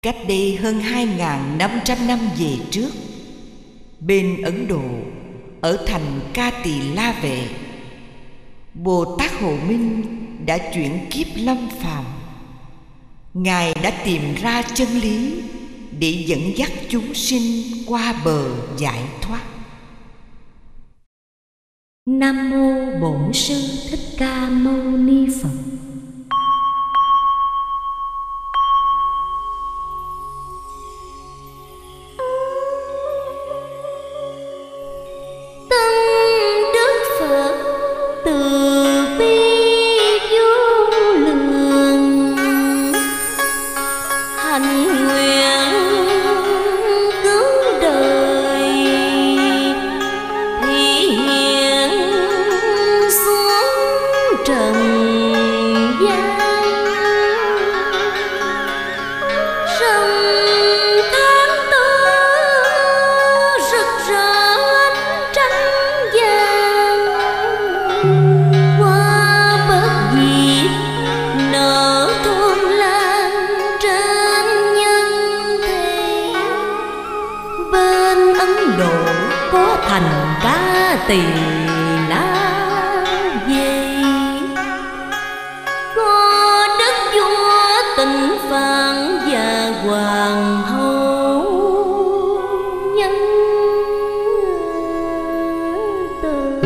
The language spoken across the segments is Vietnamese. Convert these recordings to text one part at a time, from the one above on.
Cách đây hơn 2.500 năm về trước, bên Ấn Độ, ở thành Ca Tỳ La Vệ, Bồ Tát Hồ Minh đã chuyển kiếp lâm phàm. Ngài đã tìm ra chân lý để dẫn dắt chúng sinh qua bờ giải thoát. Nam mô Bổn Sư Thích Ca Mâu Ni Phật. Thành Ca Tỳ La Vệ, có đức vua Tịnh Phạn và hoàng hậu Nhân Từ.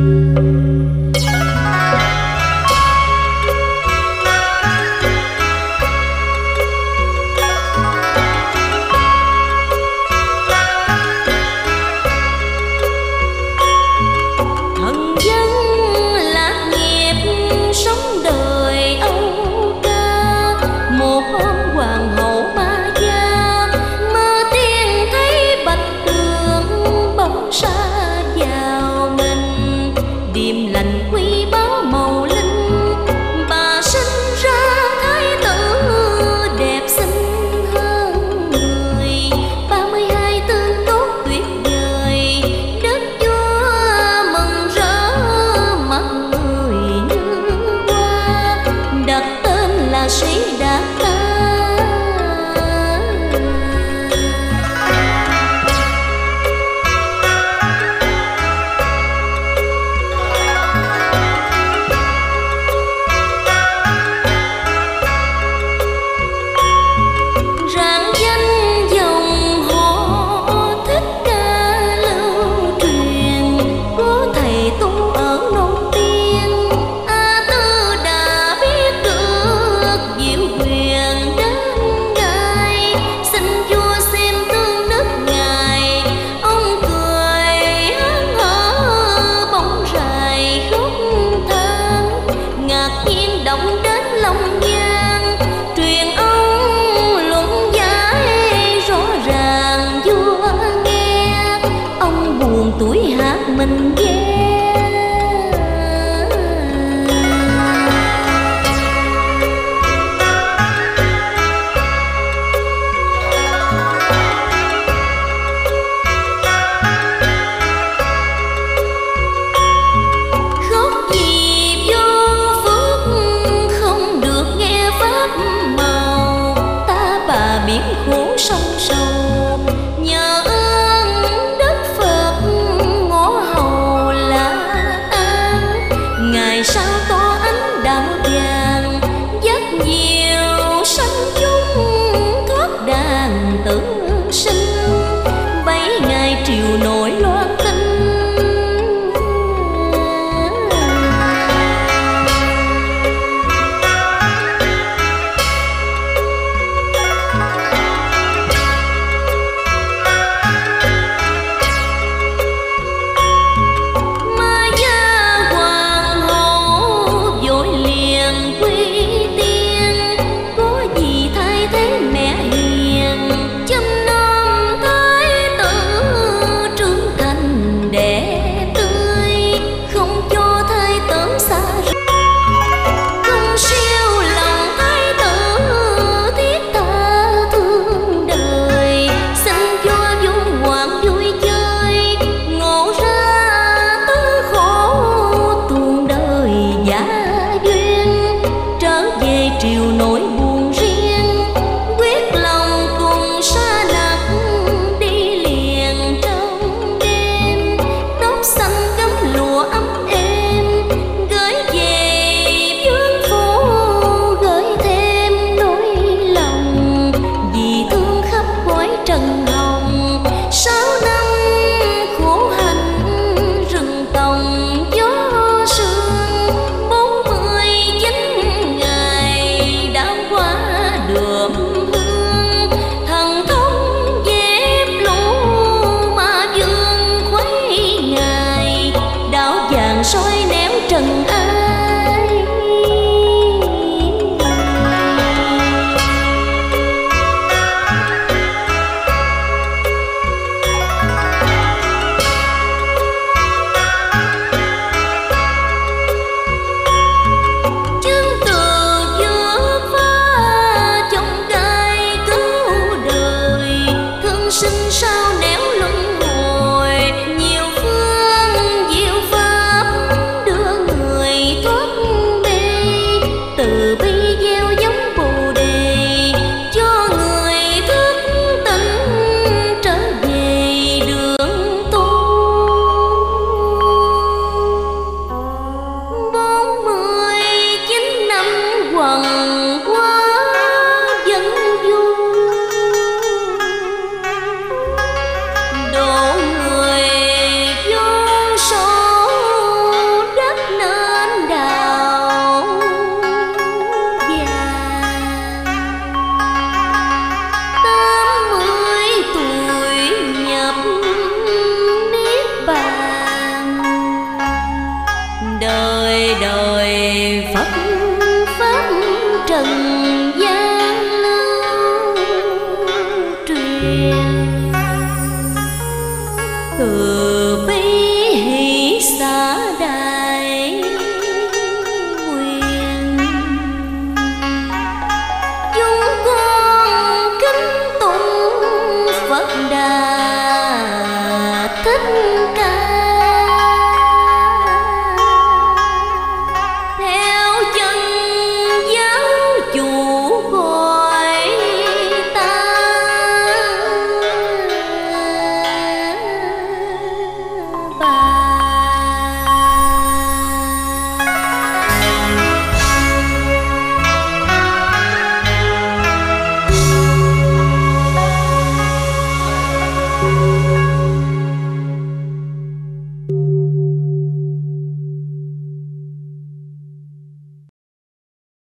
Tuổi hát mình nghe khóc vì vô phước không được nghe pháp màu, ta bà biển khổ sông sâu nhờ sao to ánh đạo vàng rất nhiều sanh chúng thoát đàn tử sinh, 7 ngày triều nội loan tin. Triều nỗi buồn riêng, quyết lòng gieo